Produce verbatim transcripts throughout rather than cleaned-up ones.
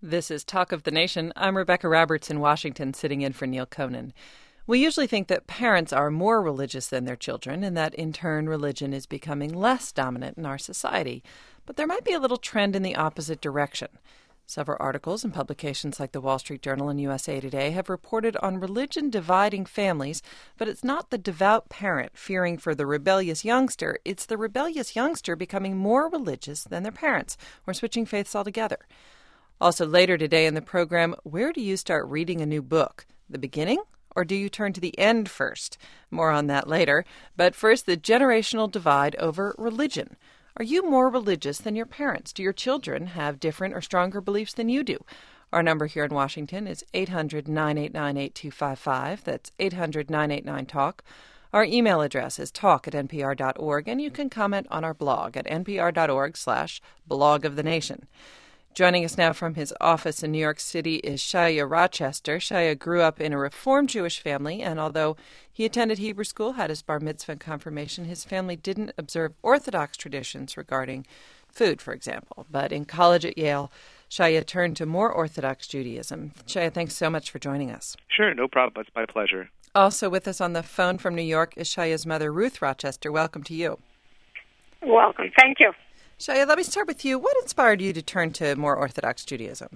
This is Talk of the Nation. I'm Rebecca Roberts in Washington, sitting in for Neil Conan. We usually think that parents are more religious than their children and that, in turn, religion is becoming less dominant in our society. But there might be a little trend in the opposite direction. Several articles and publications like the Wall Street Journal and U S A Today have reported on religion dividing families, but it's not the devout parent fearing for the rebellious youngster. It's the rebellious youngster becoming more religious than their parents or switching faiths altogether. Also later today in the program, where do you start reading a new book? The beginning? Or do you turn to the end first? More on that later. But first, the generational divide over religion. Are you more religious than your parents? Do your children have different or stronger beliefs than you do? Our number here in Washington is eight hundred, nine eight nine, eight two five five. That's eight hundred, nine eight nine, talk. Our email address is talk at npr dot org, and you can comment on our blog at npr.org slash blog of the nation. Joining us now from his office in New York City is Shaya Rochester. Shaya grew up in a Reform Jewish family, and although he attended Hebrew school, had his bar mitzvah and confirmation, his family didn't observe Orthodox traditions regarding food, for example. But in college at Yale, Shaya turned to more Orthodox Judaism. Shaya, thanks so much for joining us. Sure, no problem. It's my pleasure. Also with us on the phone from New York is Shaya's mother, Ruth Rochester. Welcome to you. Welcome. Thank you. Shaya, let me start with you. What inspired you to turn to more Orthodox Judaism?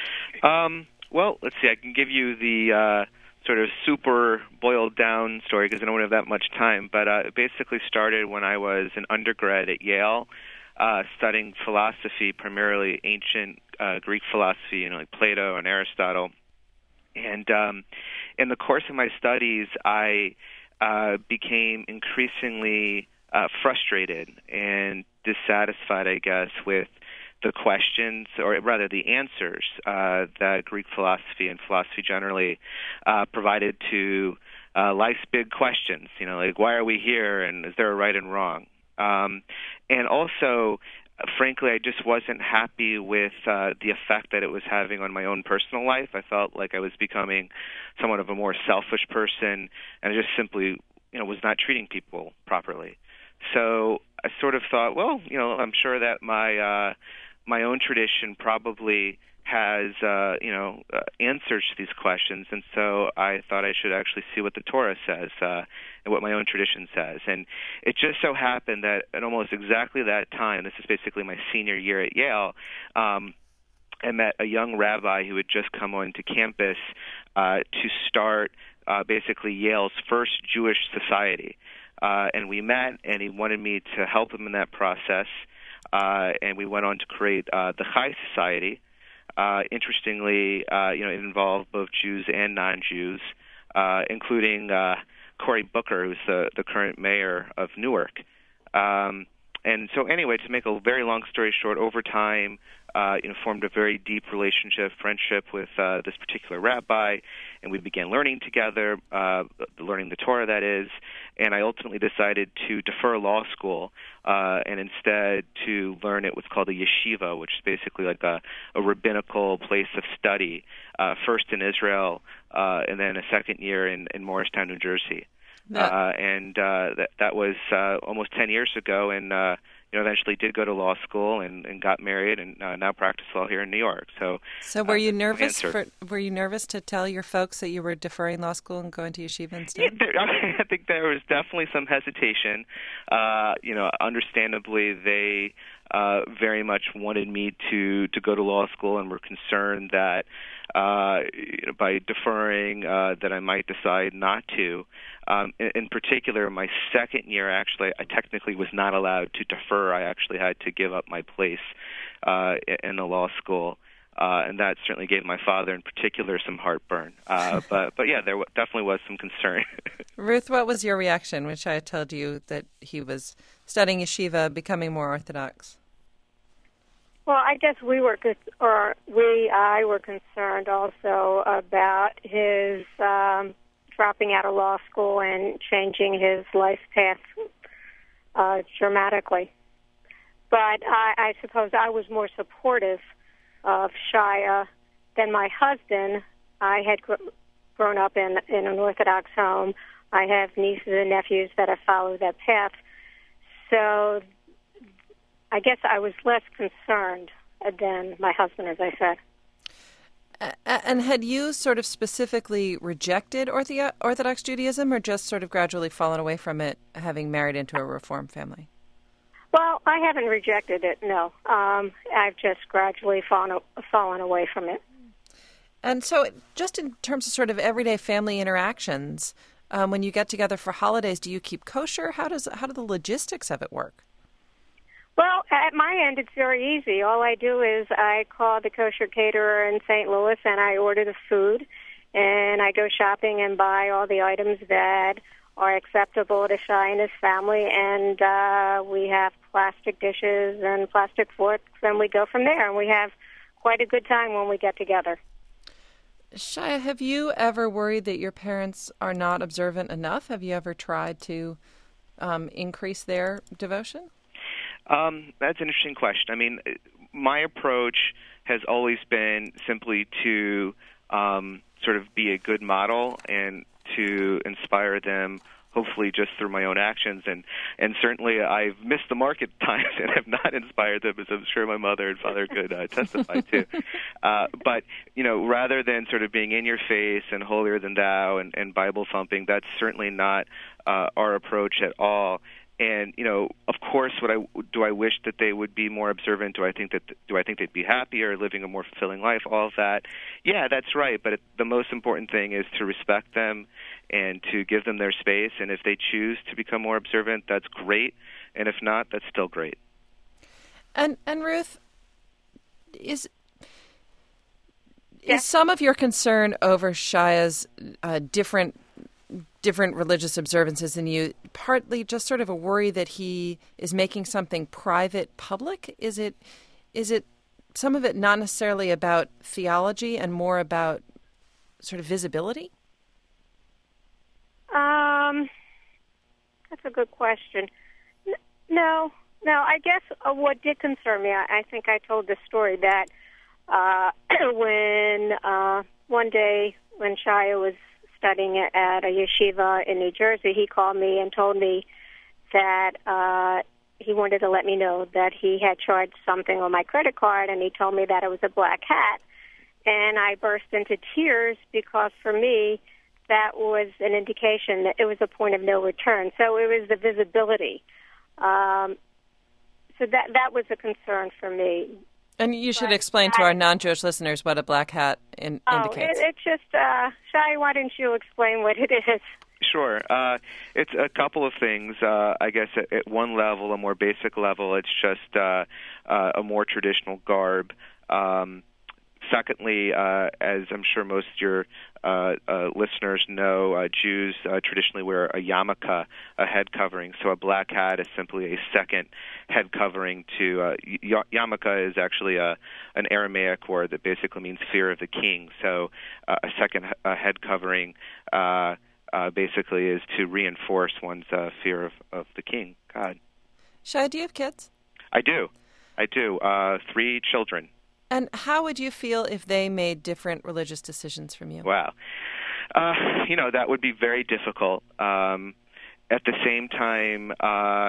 Um, well, let's see. I can give you the uh, sort of super boiled-down story because I don't have that much time. But uh, it basically started when I was an undergrad at Yale, uh, studying philosophy, primarily ancient uh, Greek philosophy, you know, like Plato and Aristotle. And um, in the course of my studies, I uh, became increasingly uh, frustrated and dissatisfied, I guess, with the questions, or rather the answers, uh, that Greek philosophy and philosophy generally uh, provided to uh, life's big questions. You know, like, why are we here, and is there a right and wrong? Um, and also, frankly, I just wasn't happy with uh, the effect that it was having on my own personal life. I felt like I was becoming somewhat of a more selfish person, and I just simply, you know, was not treating people properly. So I sort of thought, well, you know, I'm sure that my uh, my own tradition probably has, uh, you know, uh, answers to these questions, and so I thought I should actually see what the Torah says uh, and what my own tradition says. And it just so happened that at almost exactly that time, this is basically my senior year at Yale, um, I met a young rabbi who had just come onto campus uh, to start uh, basically Yale's first Jewish society. Uh, and we met, and he wanted me to help him in that process. Uh, and we went on to create uh, the Chai Society. Uh, interestingly, uh, you know, it involved both Jews and non-Jews, uh, including uh, Cory Booker, who's the, the current mayor of Newark. Um, and so, anyway, to make a very long story short, over time, uh, you know, formed a very deep relationship, friendship with uh, this particular rabbi, and we began learning together, uh, learning the Torah, that is. And I ultimately decided to defer law school uh, and instead to learn at what's called a yeshiva, which is basically like a, a rabbinical place of study, uh, first in Israel uh, and then a second year in, in Morristown, New Jersey. Uh, and uh, that, that was uh, almost ten years ago, and uh, you know, eventually did go to law school and, and got married, and uh, now practice law here in New York. So, so were you uh, nervous? For, were you nervous to tell your folks that you were deferring law school and going to yeshiva instead? Yeah, there, I think there was definitely some hesitation. Uh, you know, understandably, they uh, very much wanted me to to go to law school, and were concerned that uh, you know, by deferring, uh, that I might decide not to. Um, in, in particular, my second year, actually, I technically was not allowed to defer. I actually had to give up my place uh, in the law school, uh, and that certainly gave my father, in particular, some heartburn. Uh, but, but yeah, there w- definitely was some concern. Ruth, what was your reaction when I told you that he was studying yeshiva, becoming more Orthodox? Well, I guess we were, or we, I were concerned also about his um, dropping out of law school and changing his life path uh, dramatically. But I, I suppose I was more supportive of Shaya than my husband. I had gr- grown up in, in an Orthodox home. I have nieces and nephews that have followed that path. So I guess I was less concerned than my husband, as I said. And had you sort of specifically rejected Ortho- Orthodox Judaism or just sort of gradually fallen away from it, having married into a Reform family? Well, I haven't rejected it, no. Um, I've just gradually fallen, fallen away from it. And so just in terms of sort of everyday family interactions, um, when you get together for holidays, do you keep kosher? How does how do the logistics of it work? Well, at my end, it's very easy. All I do is I call the kosher caterer in Saint Louis, and I order the food, and I go shopping and buy all the items that are acceptable to Shai and his family, and uh, we have plastic dishes and plastic forks, and we go from there, and we have quite a good time when we get together. Shia, have you ever worried that your parents are not observant enough? Have you ever tried to um, increase their devotion? Um, that's an interesting question. I mean, my approach has always been simply to um, sort of be a good model and to inspire them, hopefully just through my own actions. And, and certainly I've missed the mark at times and have not inspired them, as I'm sure my mother and father could uh, testify to. Uh, but, you know, rather than sort of being in your face and holier than thou and, and Bible thumping, that's certainly not uh, our approach at all. And, you know, of course, what I, do I wish that they would be more observant? Do I think that do I think they'd be happier, living a more fulfilling life? All of that. Yeah, that's right. But it, the most important thing is to respect them and to give them their space. And if they choose to become more observant, that's great. And if not, that's still great. And and Ruth, is Yeah. is some of your concern over Shia's uh, different different religious observances than you partly just sort of a worry that he is making something private public? Is it is it some of it not necessarily about theology and more about sort of visibility? Um, that's a good question. N- no, no. I guess uh, what did concern me, I, I think I told the story that uh, when uh, one day when Shia was studying at a yeshiva in New Jersey, he called me and told me that uh, he wanted to let me know that he had charged something on my credit card, and he told me that it was a black hat. And I burst into tears because for me, that was an indication that it was a point of no return. So it was the visibility. Um, so that that was a concern for me. And you should But explain to I- our non-Jewish listeners what a black hat in, Oh, indicates. it, it's just, uh, Shai, why don't you explain what it is? Sure. Uh, it's a couple of things. Uh, I guess at, at one level, a more basic level, it's just uh, uh, a more traditional garb. Um, secondly, uh, as I'm sure most of your uh, uh, listeners know, uh, Jews uh, traditionally wear a yarmulke, a head covering. So a black hat is simply a second head covering to uh, y- yarmulke is actually a an Aramaic word that basically means fear of the king. So uh, a second uh, head covering uh, uh, basically is to reinforce one's uh, fear of, of the king, God. Shia, do you have kids? I do. I do. Uh, three children. And how would you feel if they made different religious decisions from you? Wow. Uh, you know, that would be very difficult. Um, at the same time, uh, uh,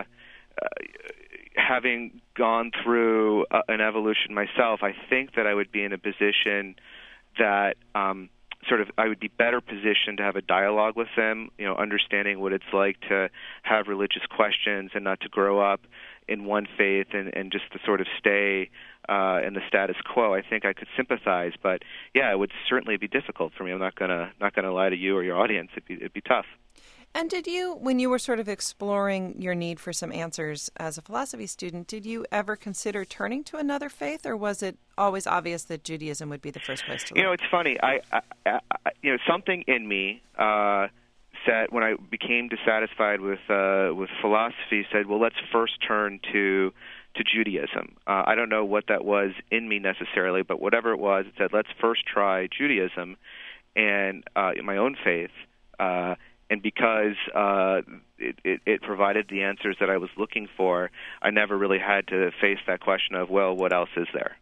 having gone through uh, an evolution myself, I think that I would be in a position that um, sort of I would be better positioned to have a dialogue with them, you know, understanding what it's like to have religious questions and not to grow up in one faith and, and just to sort of stay uh, in the status quo. I think I could sympathize, but yeah, it would certainly be difficult for me. I'm not gonna not gonna lie to you or your audience. It'd be it'd be tough. And did you, when you were sort of exploring your need for some answers as a philosophy student, did you ever consider turning to another faith, or was it always obvious that Judaism would be the first place to look? You know, it's funny. I, I, I you know, something in me uh, said when I became dissatisfied with uh, with philosophy, said, well, let's first turn to to Judaism. Uh, I don't know what that was in me necessarily, but whatever it was, it said, let's first try Judaism and uh, in my own faith. Uh, And because uh, it, it, it provided the answers that I was looking for, I never really had to face that question of, well, what else is there?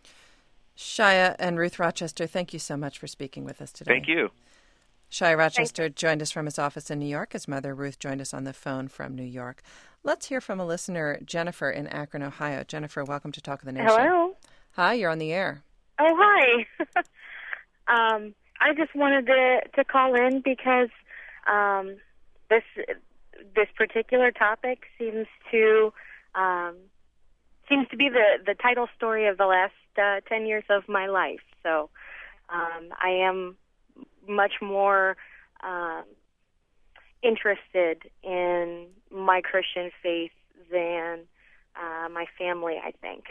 Shia and Ruth Rochester, thank you so much for speaking with us today. Thank you. Shia Rochester joined us from his office in New York. His mother, Ruth, joined us on the phone from New York. Let's hear from a listener, Jennifer in Akron, Ohio. Jennifer, welcome to Talk of the Nation. Hello. Hi, you're on the air. Oh, hi. Um, I just wanted to to call in because um, this this particular topic seems to um, seems to be the, the title story of the last uh, ten years of my life. So um, I am much more um, interested in my Christian faith than uh, my family, I think.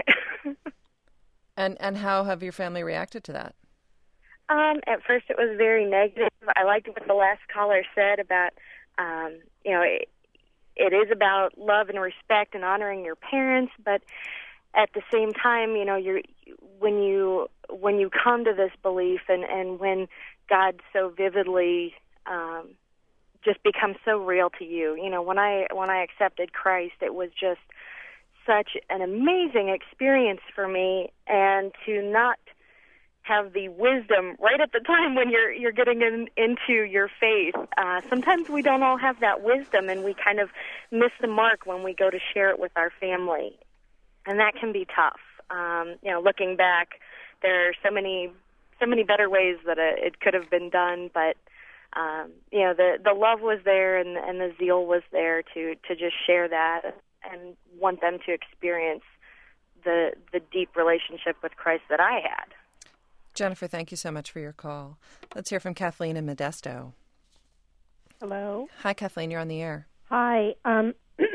And and how have your family reacted to that? Um, at first it was very negative. I liked what the last caller said about, um, you know, it, it is about love and respect and honoring your parents, but at the same time, you know, you're, when you when you come to this belief and, and when God so vividly um, just becomes so real to you, you know, when I when I accepted Christ, it was just such an amazing experience for me, and to not have the wisdom right at the time when you're you're getting in, into your faith. Uh, sometimes we don't all have that wisdom, and we kind of miss the mark when we go to share it with our family, and that can be tough. Um, you know, looking back, there are so many so many better ways that it, it could have been done, but um, you know, the the love was there, and and the zeal was there to to just share that and want them to experience the the deep relationship with Christ that I had. Jennifer, thank you so much for your call. Let's hear from Kathleen in Modesto. Hello. Hi, Kathleen. You're on the air. Hi. Um,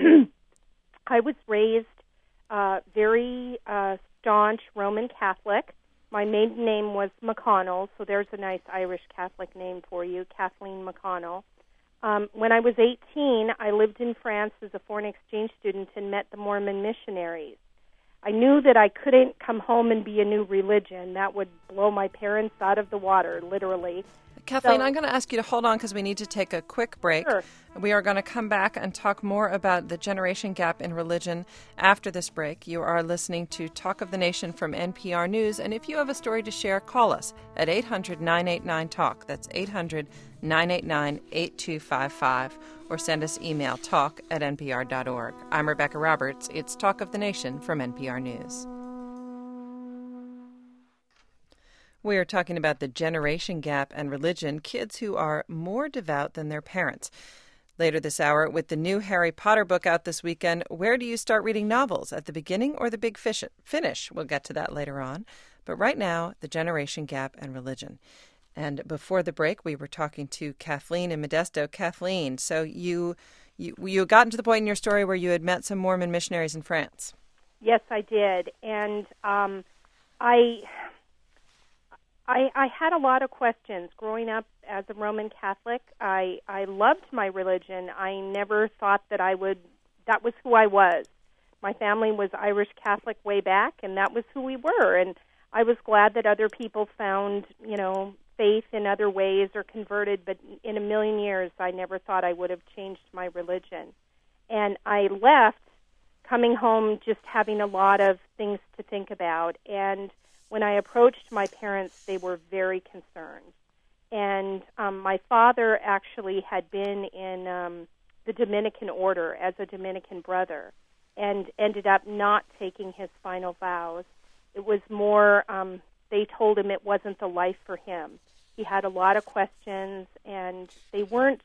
I was raised uh, very uh, staunch Roman Catholic. My maiden name was McConnell, so there's a nice Irish Catholic name for you, Kathleen McConnell. Um, when I was eighteen, I lived in France as a foreign exchange student and met the Mormon missionaries. I knew that I couldn't come home and be a new religion. That would blow my parents out of the water, literally. Kathleen, So- I'm going to ask you to hold on because we need to take a quick break. Sure. We are going to come back and talk more about the generation gap in religion after this break. You are listening to Talk of the Nation from N P R News, and if you have a story to share, call us at eight hundred nine eight nine talk. That's eight hundred nine eight nine eight two five five, or send us email talk at n p r dot org. I'm Rebecca Roberts. It's Talk of the Nation from N P R News. We are talking about the generation gap and religion, kids who are more devout than their parents. Later this hour, with the new Harry Potter book out this weekend, where do you start reading novels, at the beginning or the big fish- finish? We'll get to that later on. But right now, the generation gap and religion. And before the break, we were talking to Kathleen in Modesto. Kathleen, so you, you, you had gotten to the point in your story where you had met some Mormon missionaries in France. Yes, I did. And um, I... I, I had a lot of questions. Growing up as a Roman Catholic, I, I loved my religion. I never thought that I would, that was who I was. My family was Irish Catholic way back, and that was who we were. And I was glad that other people found, you know, faith in other ways or converted, but in a million years, I never thought I would have changed my religion. And I left coming home just having a lot of things to think about. And when I approached my parents, they were very concerned. And um, my father actually had been in um, the Dominican order as a Dominican brother and ended up not taking his final vows. It was more, um, they told him it wasn't the life for him. He had a lot of questions, and they weren't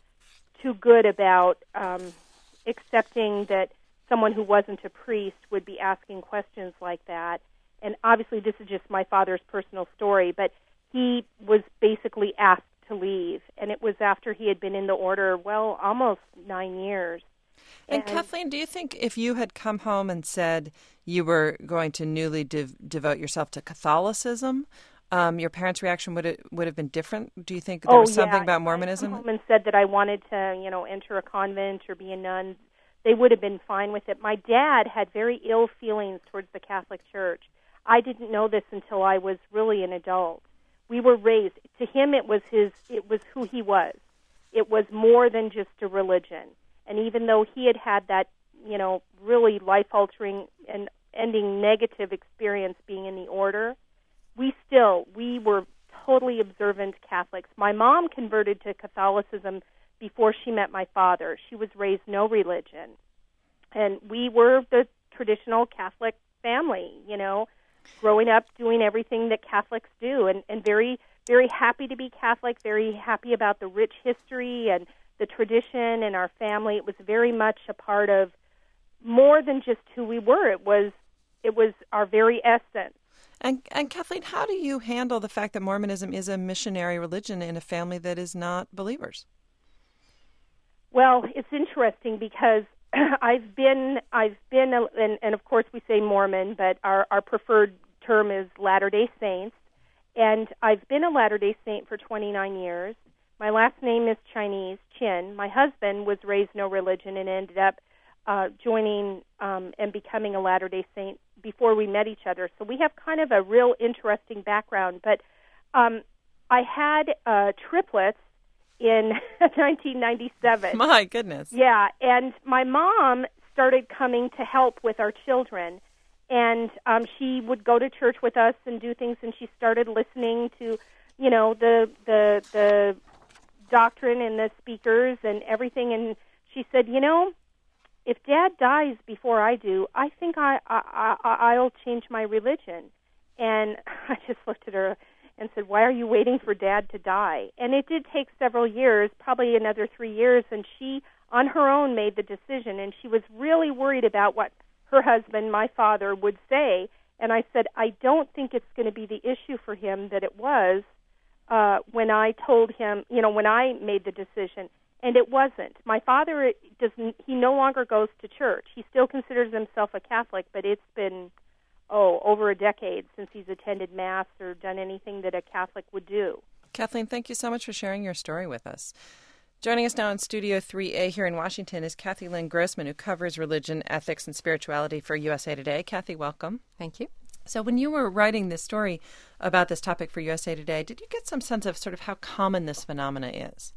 too good about um, accepting that someone who wasn't a priest would be asking questions like that. And obviously this is just my father's personal story, but he was basically asked to leave. And it was after he had been in the order, well, almost nine years. And, and Kathleen, do you think if you had come home and said you were going to newly dev- devote yourself to Catholicism, um, your parents' reaction would it, would have been different? Do you think there oh, was something yeah. about If Mormonism? I come home and said that I wanted to, you know, enter a convent or be a nun, they would have been fine with it. My dad had very ill feelings towards the Catholic Church. I didn't know this until I was really an adult. We were raised, to him it was his, it was who he was. It was more than just a religion. And even though he had had that, you know, really life-altering and ending negative experience being in the order, we still, we were totally observant Catholics. My mom converted to Catholicism before she met my father. She was raised no religion. And we were the traditional Catholic family, you know, growing up doing everything that Catholics do, and, and very very happy to be Catholic, very happy about the rich history and the tradition in our family. It was very much a part of more than just who we were. It was it was our very essence. And, and Kathleen, how do you handle the fact that Mormonism is a missionary religion in a family that is not believers? Well, it's interesting because I've been, I've been, a, and, and of course we say Mormon, but our, our preferred term is Latter-day Saints. And I've been a Latter-day Saint for twenty-nine years. My last name is Chinese, Chin. My husband was raised no religion and ended up uh, joining um, and becoming a Latter-day Saint before we met each other. So we have kind of a real interesting background. But um, I had uh, triplets in nineteen ninety-seven. My goodness. Yeah, and my mom started coming to help with our children. And um, she would go to church with us and do things, and she started listening to, you know, the the the doctrine and the speakers and everything. And she said, you know, if Dad dies before I do, I think I, I, I I'll change my religion. And I just looked at her and said, why are you waiting for Dad to die? And it did take several years, probably another three years, and she, on her own, made the decision. And she was really worried about what her husband, my father, would say. And I said, I don't think it's going to be the issue for him that it was uh, when I told him, you know, when I made the decision. And it wasn't. My father doesn't, he no longer goes to church. He still considers himself a Catholic, but it's been, oh, over a decade since he's attended Mass or done anything that a Catholic would do. Kathleen, thank you so much for sharing your story with us. Joining us now in Studio three A here in Washington is Kathy Lynn Grossman, who covers religion, ethics, and spirituality for U S A Today. Kathy, welcome. Thank you. So when you were writing this story about this topic for U S A Today, did you get some sense of sort of how common this phenomena is?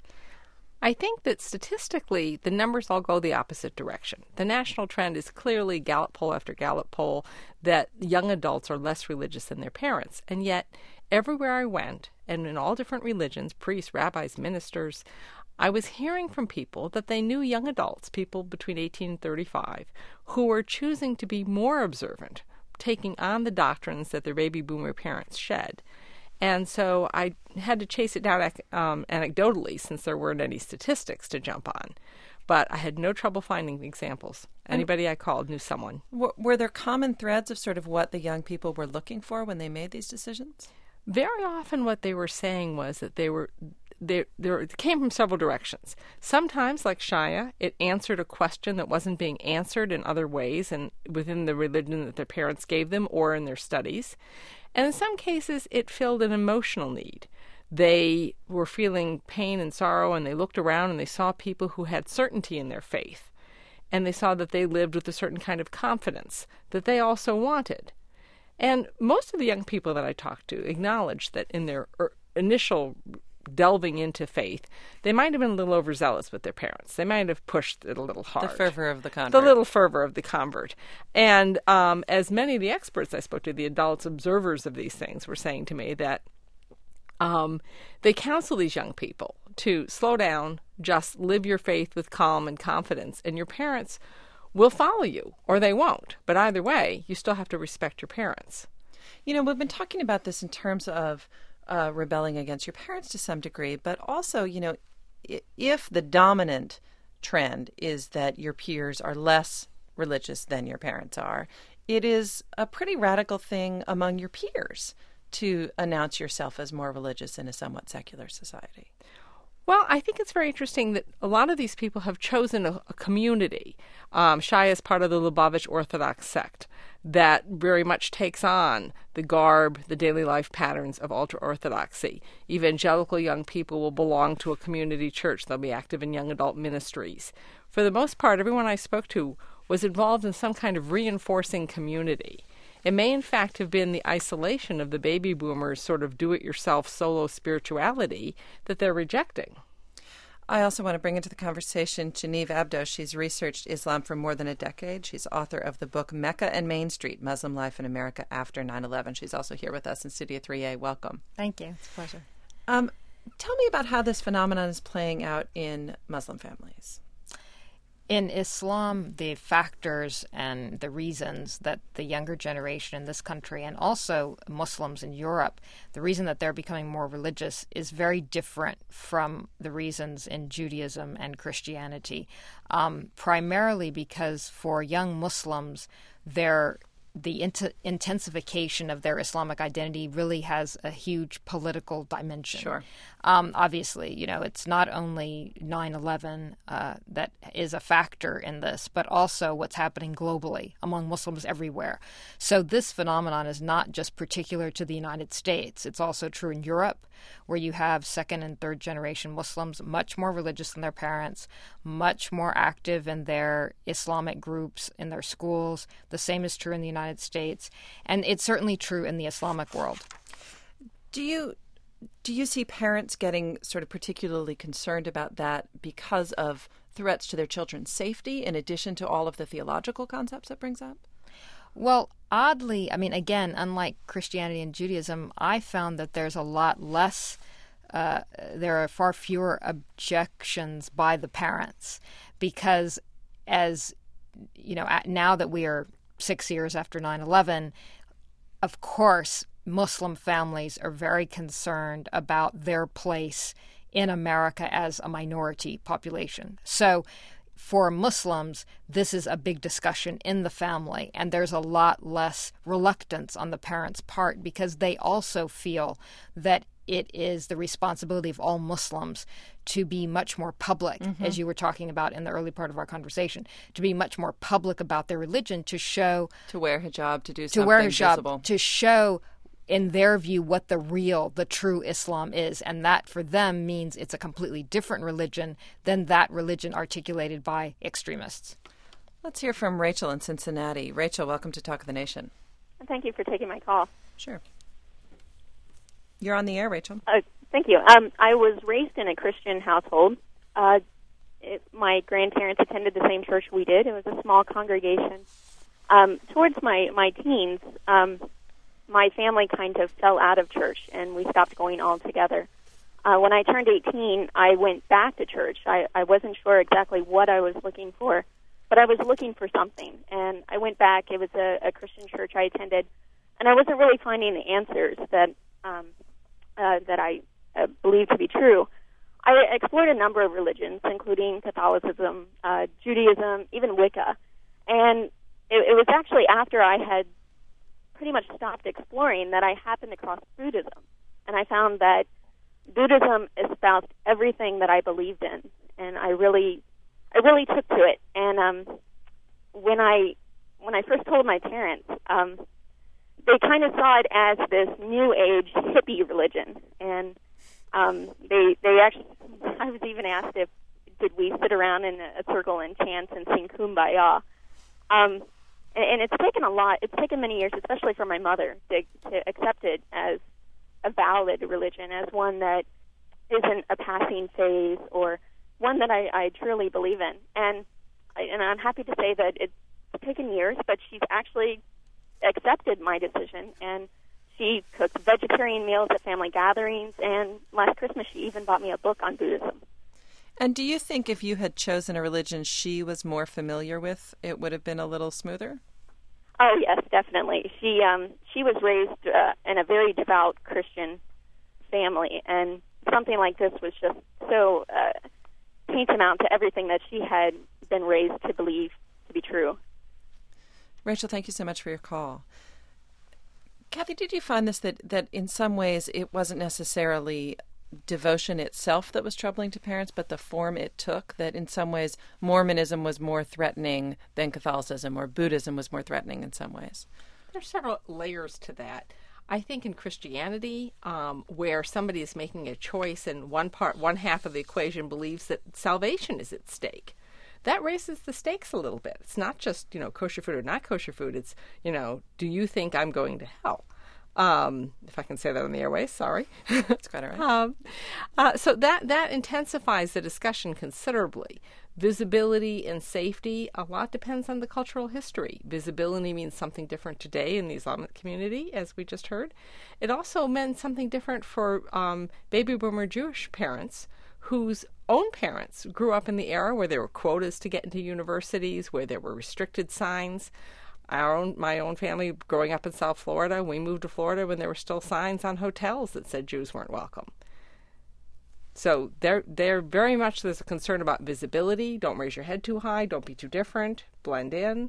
I think that statistically, the numbers all go the opposite direction. The national trend is clearly Gallup poll after Gallup poll that young adults are less religious than their parents. And yet, everywhere I went, and in all different religions, priests, rabbis, ministers, I was hearing from people that they knew young adults, people between eighteen and thirty-five, who were choosing to be more observant, taking on the doctrines that their baby boomer parents shed. And so I had to chase it down um, anecdotally, since there weren't any statistics to jump on. But I had no trouble finding examples. Anybody I called knew someone. W- were there common threads of sort of what the young people were looking for when they made these decisions? Very often what they were saying was that they were... They, they it came from several directions. Sometimes, like Shia, it answered a question that wasn't being answered in other ways and within the religion that their parents gave them or in their studies. And in some cases, it filled an emotional need. They were feeling pain and sorrow, and they looked around and they saw people who had certainty in their faith. And they saw that they lived with a certain kind of confidence that they also wanted. And most of the young people that I talked to acknowledged that in their er, initial delving into faith, they might have been a little overzealous with their parents. They might have pushed it a little hard. The fervor of the convert. The little fervor of the convert. And um, as many of the experts I spoke to, the adults observers of these things, were saying to me that um, they counsel these young people to slow down, just live your faith with calm and confidence, and your parents will follow you, or they won't. But either way, you still have to respect your parents. You know, we've been talking about this in terms of Uh, rebelling against your parents to some degree, but also, you know, if the dominant trend is that your peers are less religious than your parents are, it is a pretty radical thing among your peers to announce yourself as more religious in a somewhat secular society. Well, I think it's very interesting that a lot of these people have chosen a, a community. Um, Shia is part of the Lubavitch Orthodox sect that very much takes on the garb, the daily life patterns of ultra-Orthodoxy. Evangelical young people will belong to a community church. They'll be active in young adult ministries. For the most part, everyone I spoke to was involved in some kind of reinforcing community. It may, in fact, have been the isolation of the baby boomers' sort of do-it-yourself solo spirituality that they're rejecting. I also want to bring into the conversation Genevieve Abdo. She's researched Islam for more than a decade. She's author of the book Mecca and Main Street, Muslim Life in America After nine eleven. She's also here with us in Studio three A. Welcome. Thank you. It's a pleasure. Um, tell me about how this phenomenon is playing out in Muslim families. In Islam, the factors and the reasons that the younger generation in this country and also Muslims in Europe, the reason that they're becoming more religious is very different from the reasons in Judaism and Christianity, um, primarily because for young Muslims, they're the int- intensification of their Islamic identity really has a huge political dimension. Sure. Um, obviously, you know, it's not only nine eleven uh, that is a factor in this, but also what's happening globally among Muslims everywhere. So this phenomenon is not just particular to the United States. It's also true in Europe, where you have second and third generation Muslims much more religious than their parents, much more active in their Islamic groups, in their schools. The same is true in the United States, and it's certainly true in the Islamic world. Do you do you see parents getting sort of particularly concerned about that because of threats to their children's safety, in addition to all of the theological concepts it brings up? Well, oddly, I mean, again, unlike Christianity and Judaism, I found that there's a lot less, uh, there are far fewer objections by the parents because as, you know, now that we are six years after nine eleven, of course, Muslim families are very concerned about their place in America as a minority population. So for Muslims, this is a big discussion in the family, and there's a lot less reluctance on the parents' part because they also feel that it is the responsibility of all Muslims to be much more public, mm-hmm. as you were talking about in the early part of our conversation, to be much more public about their religion, to show... To wear hijab, to do to something wear hijab, visible. To show, in their view, what the real, the true Islam is. And that, for them, means it's a completely different religion than that religion articulated by extremists. Let's hear from Rachel in Cincinnati. Rachel, welcome to Talk of the Nation. Thank you for taking my call. Sure. You're on the air, Rachel. Uh, thank you. Um, I was raised in a Christian household. Uh, it, my grandparents attended the same church we did. It was a small congregation. Um, towards my, my teens, um, my family kind of fell out of church, and we stopped going altogether. Uh, when I turned eighteen, I went back to church. I, I wasn't sure exactly what I was looking for, but I was looking for something. And I went back. It was a, a Christian church I attended, and I wasn't really finding the answers that um, uh, that I uh, believed to be true. I explored a number of religions, including Catholicism, uh, Judaism, even Wicca. And it, it was actually after I had pretty much stopped exploring that I happened across Buddhism. And I found that Buddhism espoused everything that I believed in. And I really I really took to it. And um, when I when I first told my parents, um, they kind of saw it as this new age hippie religion. And um, they they actually, I was even asked if did we sit around in a circle and chant and sing Kumbaya. Um, and, and it's taken a lot. It's taken many years, especially for my mother, to, to accept it as a valid religion, as one that isn't a passing phase or one that I, I truly believe in. And I, and I'm happy to say that it's taken years, but she's actually accepted my decision, and she cooks vegetarian meals at family gatherings, and last Christmas she even bought me a book on Buddhism. And do you think if you had chosen a religion she was more familiar with, it would have been a little smoother? Oh, yes, definitely. She um, she was raised uh, in a very devout Christian family, and something like this was just so uh, tantamount to everything that she had been raised to believe to be true. Rachel, thank you so much for your call. Kathy, did you find this, that, that in some ways it wasn't necessarily devotion itself that was troubling to parents, but the form it took, that in some ways Mormonism was more threatening than Catholicism, or Buddhism was more threatening in some ways? There's several layers to that. I think in Christianity, um, where somebody is making a choice and one part, one half of the equation believes that salvation is at stake, that raises the stakes a little bit. It's not just, you know, kosher food or not kosher food. It's, you know, do you think I'm going to hell? Um, if I can say that on the airways, sorry. That's quite all right. um, uh, so that, that intensifies the discussion considerably. Visibility and safety, a lot depends on the cultural history. Visibility means something different today in the Islamic community, as we just heard. It also meant something different for um, baby boomer Jewish parents whose own parents grew up in the era where there were quotas to get into universities, where there were restricted signs. Our own, my own family, growing up in South Florida, we moved to Florida when there were still signs on hotels that said Jews weren't welcome. So they're, they're very much, there's a concern about visibility. Don't raise your head too high. Don't be too different. Blend in.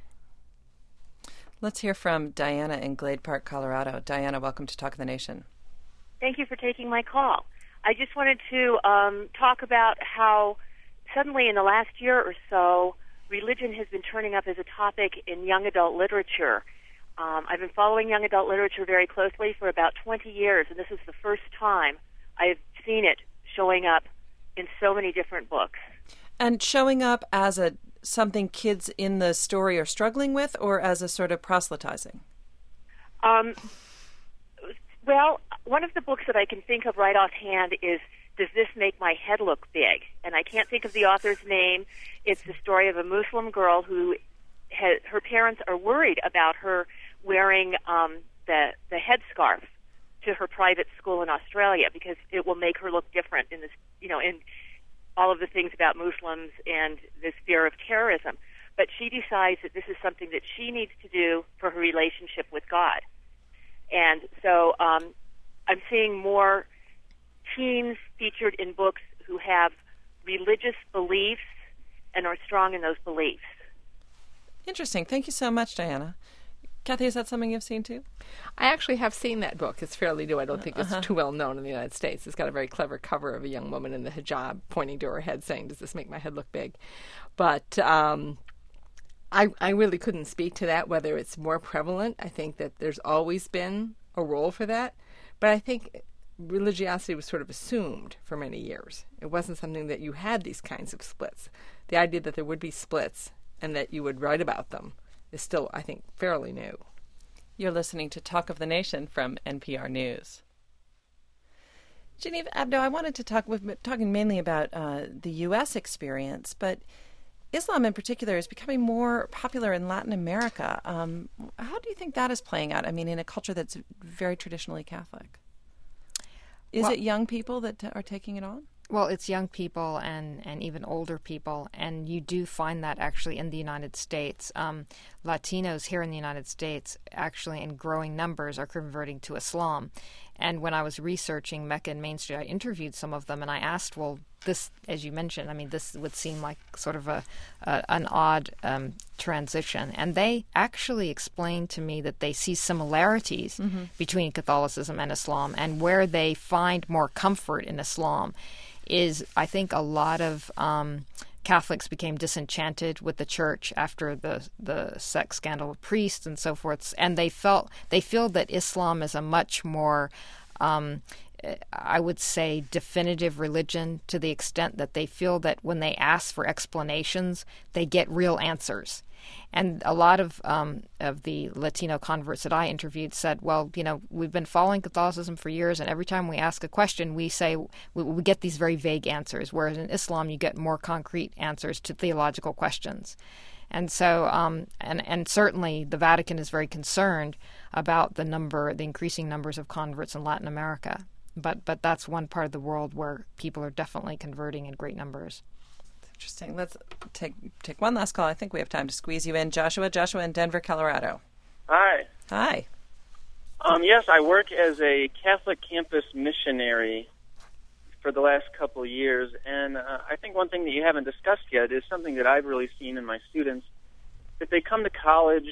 Let's hear from Diana in Glade Park, Colorado. Diana, welcome to Talk of the Nation. Thank you for taking my call. I just wanted to um, talk about how suddenly in the last year or so, religion has been turning up as a topic in young adult literature. Um, I've been following young adult literature very closely for about twenty years, and this is the first time I've seen it showing up in so many different books. And showing up as a something kids in the story are struggling with, or as a sort of proselytizing? Um, well, one of the books that I can think of right offhand is Does This Make My Head Look Big? And I can't think of the author's name. It's the story of a Muslim girl who has, her parents are worried about her wearing um, the, the headscarf to her private school in Australia because it will make her look different in this, you know, in all of the things about Muslims and this fear of terrorism. But she decides that this is something that she needs to do for her relationship with God. And so um, I'm seeing more teens featured in books who have religious beliefs and are strong in those beliefs. Interesting. Thank you so much, Diana. Kathy, is that something you've seen too? I actually have seen that book. It's fairly new. I don't think it's uh-huh. too well known in the United States. It's got a very clever cover of a young woman in the hijab pointing to her head saying, does this make my head look big? But um, I, I really couldn't speak to that, whether it's more prevalent. I think that there's always been a role for that. But I think religiosity was sort of assumed for many years. It wasn't something that you had these kinds of splits. The idea that there would be splits and that you would write about them is still, I think, fairly new. You're listening to Talk of the Nation from N P R News. Genevieve Abdo, I wanted to talk with talking mainly about uh, the U S experience, but Islam in particular is becoming more popular in Latin America. Um, how do you think that is playing out? I mean, in a culture that's very traditionally Catholic. Is well, it young people that t- are taking it on? Well, it's young people and, and even older people, and you do find that actually in the United States. Um, Latinos here in the United States actually in growing numbers are converting to Islam. And when I was researching Mecca and Main Street, I interviewed some of them, and I asked, well, this, as you mentioned, I mean, this would seem like sort of a, a an odd um, transition. And they actually explained to me that they see similarities mm-hmm. between Catholicism and Islam, and where they find more comfort in Islam is, I think, a lot of um, Catholics became disenchanted with the church after the the sex scandal of priests and so forth, and they felt they feel that Islam is a much more, um, I would say, definitive religion, to the extent that they feel that when they ask for explanations, they get real answers. And a lot of um, of the Latino converts that I interviewed said, well, you know, we've been following Catholicism for years, and every time we ask a question, we say we, we get these very vague answers, whereas in Islam, you get more concrete answers to theological questions. And so, um, and, and certainly the Vatican is very concerned about the number, the increasing numbers of converts in Latin America. But but that's one part of the world where people are definitely converting in great numbers. Interesting. Let's take take one last call. I think we have time to squeeze you in. Joshua, Joshua in Denver, Colorado. Hi. Hi. Um, yes, I work as a Catholic campus missionary for the last couple of years, and uh, I think one thing that you haven't discussed yet is something that I've really seen in my students, that they come to college,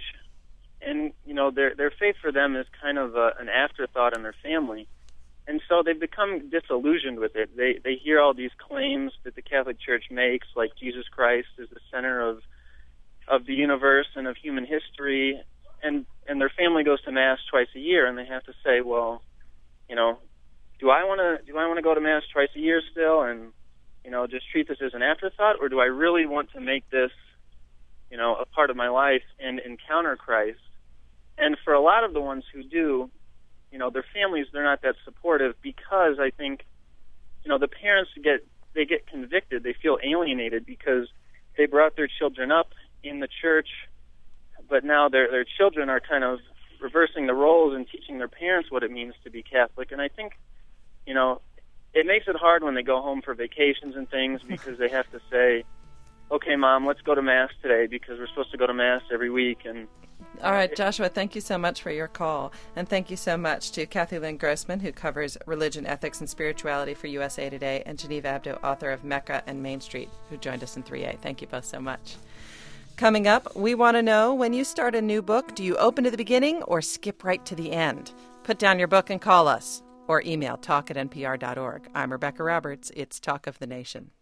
and you know their their faith for them is kind of a, an afterthought in their family. And so they've become disillusioned with it. They they hear all these claims that the Catholic Church makes, like Jesus Christ is the center of of the universe and of human history, and and their family goes to Mass twice a year, and they have to say, well, you know, do I want to do I want to go to Mass twice a year still, and you know, just treat this as an afterthought, or do I really want to make this, you know, a part of my life and encounter Christ? And for a lot of the ones who do, you know, their families, they're not that supportive, because I think, you know, the parents get, they get convicted. They feel alienated because they brought their children up in the church, but now their their children are kind of reversing the roles and teaching their parents what it means to be Catholic. And I think, you know, it makes it hard when they go home for vacations and things because they have to say, okay, Mom, let's go to Mass today because we're supposed to go to Mass every week. And all right, Joshua, thank you so much for your call. And thank you so much to Kathy Lynn Grossman, who covers religion, ethics, and spirituality for U S A Today, and Genevieve Abdo, author of Mecca and Main Street, who joined us in three A. Thank you both so much. Coming up, we want to know, when you start a new book, do you open to the beginning or skip right to the end? Put down your book and call us, or email talk at n p r dot org. I'm Rebecca Roberts. It's Talk of the Nation.